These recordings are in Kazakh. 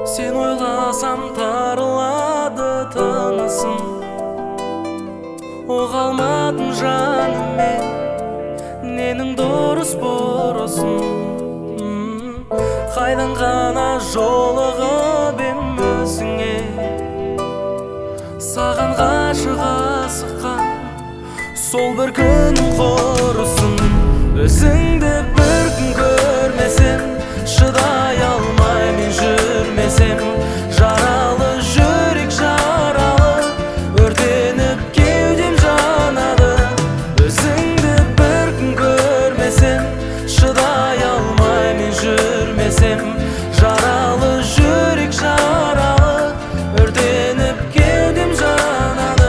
Sen ойласам тарылады тынысым, оғалмадым жаным мен ненің дұрыс бұрысын. Қайдан ғана жолығып ем өзіңе, саған ғашық асыққан сол бір күнім құрысын. Өзіңді бір күн көрмесем, шыдай алмай мен жүрмесем, жаралы жүрек жаралы, өртеніп кеудем жанады. Өзіңді бір күн көрмесем, шыдай алмай мен жүрмесем, жаралы жүрек жаралы, өртеніп кеудем жанады.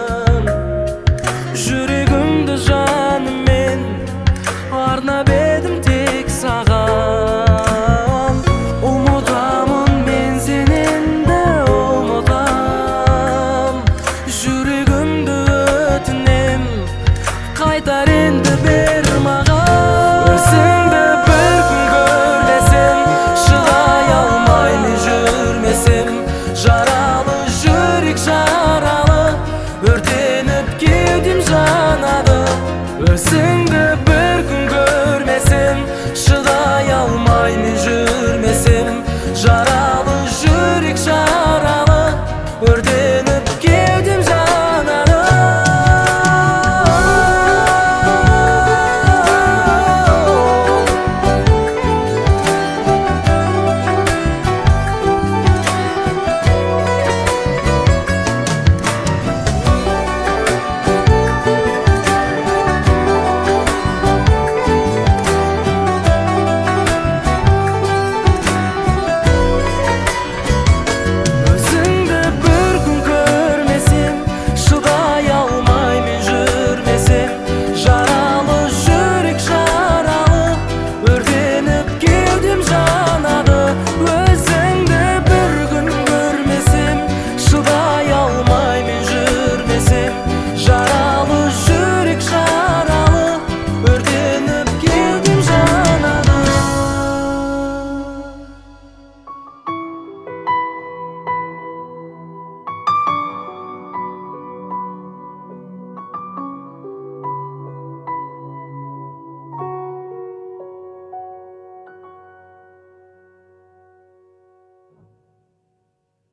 Arnab edim